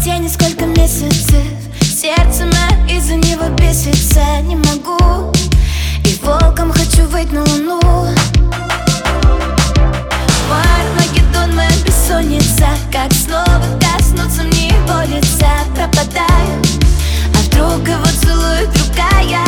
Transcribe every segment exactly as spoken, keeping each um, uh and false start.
тени сколько месяцев, сердце мое из-за него бесится. Не могу, и волком хочу выйти на луну. Мой Армагеддон, моя бессонница, как снова коснуться мне его лица. Пропадаю, а вдруг его целует другая.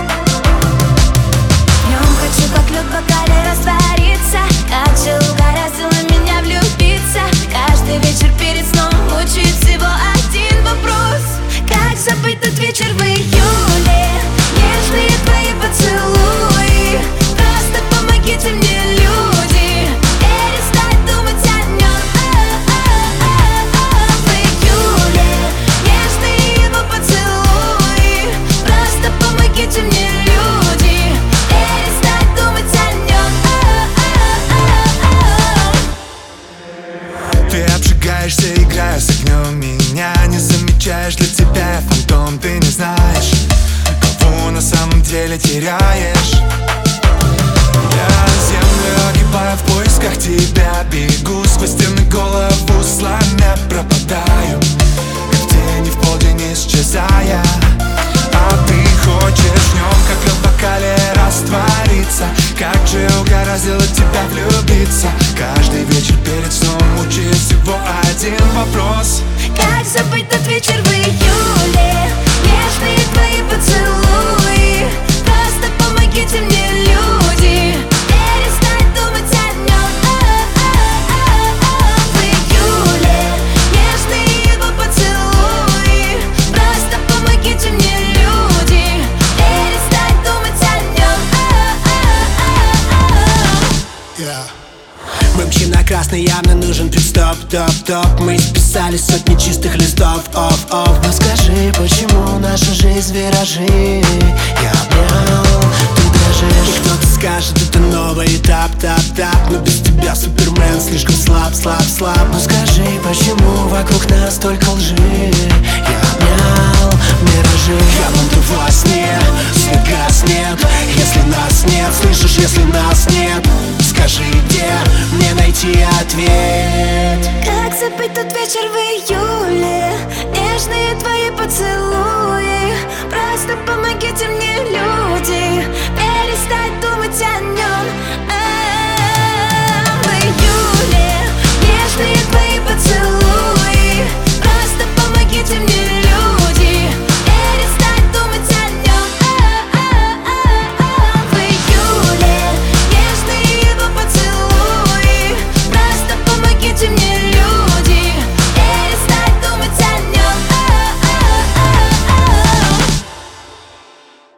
Днем хочу как лед в бокале раствориться. Как же угораздило меня влюбиться. Каждый вечер перед сном мучает всего один вопрос: как забыть тот вечер в июле? Нежные твои поцелуи, просто помогите мне, люди, перестать думать о нем. В июле нежные его поцелуи, просто помогите мне, люди, перестать думать о нем. Ты обжигаешься, играя с огнем, меня не замечаешь, для тебя я фантом. Ты не знаешь, кого на самом деле теряешь. Я землю огибаю в поисках тебя, бегу сквозь стены, голову сломя, пропадаю, как в тени в полдень исчезая. А ты хочешь днем, как лед в бокале, раствориться. Как же угораздило тебя влюбиться. Каждый вечер перед сном мучает всего один вопрос: как забыть тот вечер в июле? Нежные твои поцелуи, просто помогите мне, люди, перестать думать о нем. В июле нежные его поцелуи, просто помогите мне, люди, перестать думать о нем. Yeah. Мы мчим на красный, явно нужен пит-стоп, топ-топ. Мы списали сотни чистых листов, оф-оф. Но скажи, почему наша жизнь виражи? Я обнял, ты дрожишь. И кто-то скажет, это новый этап, тап-тап. Но без тебя Супермен слишком слаб, слаб, слаб. Но скажи, почему вокруг нас столько лжи? Я обнял миражи. Я буду во сне, свет гаснет. Если нас нет, слышишь, если нас нет, скажи, где мне найти ответ? Как забыть тот вечер в июле? Нежные твои поцелуи, просто помогите мне, люди, перестать думать о нем.